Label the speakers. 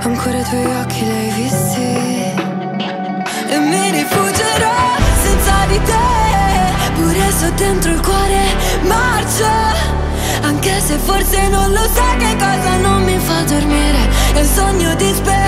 Speaker 1: Ancora i tuoi occhi li hai visti e mi rifuggerò senza di te. Pure se dentro il cuore marcia, anche se forse non lo sai che cosa non mi fa dormire. È il sogno di sperare